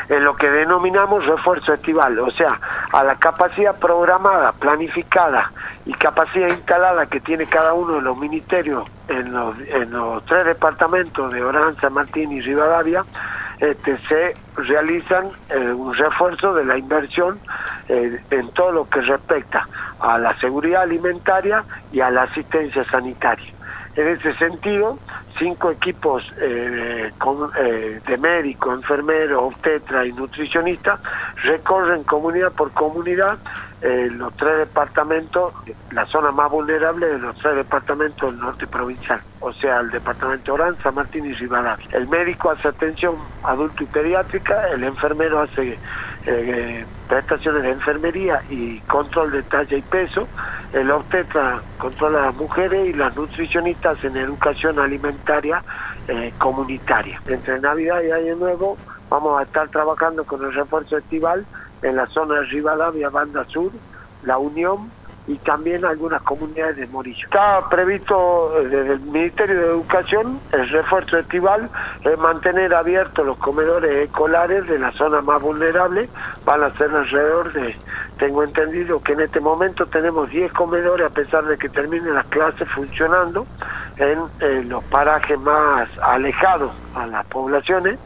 en lo que denominamos refuerzo estival, o sea, a la capacidad programada, planificada y capacidad instalada que tiene cada uno de los ministerios en los 3 departamentos de Orán, San Martín y Rivadavia. Se realizan un refuerzo de la inversión en todo lo que respecta a la seguridad alimentaria y a la asistencia sanitaria. En ese sentido, 5 equipos de médicos, enfermeros, obstetras y nutricionistas recorren comunidad por comunidad los 3 departamentos, la zona más vulnerable de los 3 departamentos del norte provincial, o sea, el departamento de Orán, San Martín y Rivadavia. El médico hace atención adulto y pediátrica, el enfermero hace prestaciones de enfermería y control de talla y peso, el obstetra controla a las mujeres y las nutricionistas en educación alimentaria comunitaria. Entre Navidad y Año Nuevo vamos a estar trabajando con el refuerzo estival en la zona de Rivadavia, Banda Sur, La Unión y también algunas comunidades de Morillo. Está previsto desde el Ministerio de Educación el refuerzo estival, mantener abiertos los comedores escolares de la zona más vulnerable. Van a ser alrededor de, tengo entendido que en este momento tenemos 10 comedores a pesar de que terminen las clases funcionando en los parajes más alejados a las poblaciones.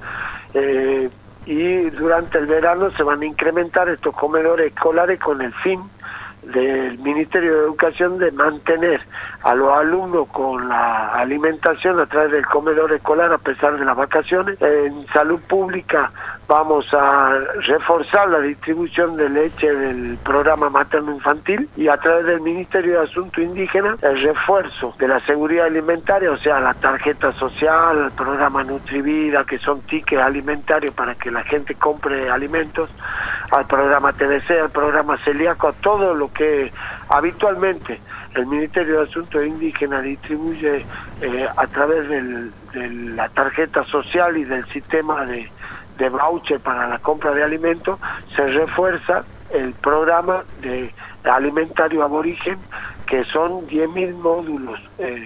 Y durante el verano se van a incrementar estos comedores escolares con el fin del Ministerio de Educación de mantener a los alumnos con la alimentación a través del comedor escolar a pesar de las vacaciones. En salud pública vamos a reforzar la distribución de leche del programa materno-infantil y a través del Ministerio de Asuntos Indígenas el refuerzo de la seguridad alimentaria, o sea, la tarjeta social, el programa Nutrivida, que son tickets alimentarios para que la gente compre alimentos, al programa TBC, al programa celíaco, a todo lo que habitualmente el Ministerio de Asuntos Indígenas distribuye a través de la tarjeta social y del sistema de voucher para la compra de alimentos. Se refuerza el programa de alimentario aborigen, que son 10.000 módulos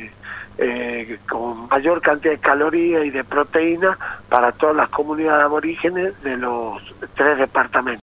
con mayor cantidad de calorías y de proteínas para todas las comunidades aborígenes de los 3 departamentos.